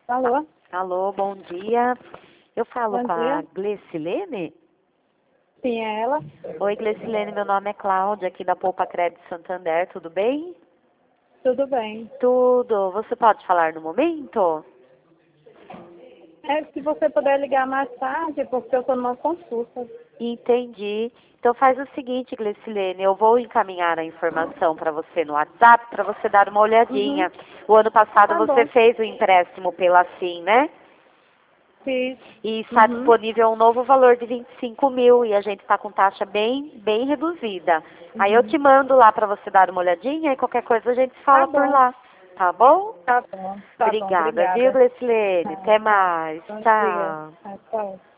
Alô? Alô, bom dia. Eu falo Bom com a dia. Glecilene? Sim, é ela? Oi, Glecilene, meu nome é Cláudia, aqui da Poupa Crédito Santander, tudo bem? Tudo bem. Tudo. Você pode falar no momento? É se você puder ligar mais tarde, porque eu estou numa consulta. Entendi. Então faz o seguinte, Glecilene, eu vou encaminhar a informação para você no WhatsApp para você dar uma Uhum. olhadinha. O ano passado Tá você bom. fez o empréstimo pela SIM, né? Fiz. E está Uhum. disponível um novo valor de 25 mil e a gente está com taxa bem reduzida. Aí eu Uhum. te mando lá para você dar uma olhadinha e qualquer coisa a gente Tá fala por bom. lá. Tá bom? Tá bom. Tá bom. Obrigada, viu, Obrigada. Glecilene? Ah, Até tá. mais. Bom dia. Tchau. Tchau.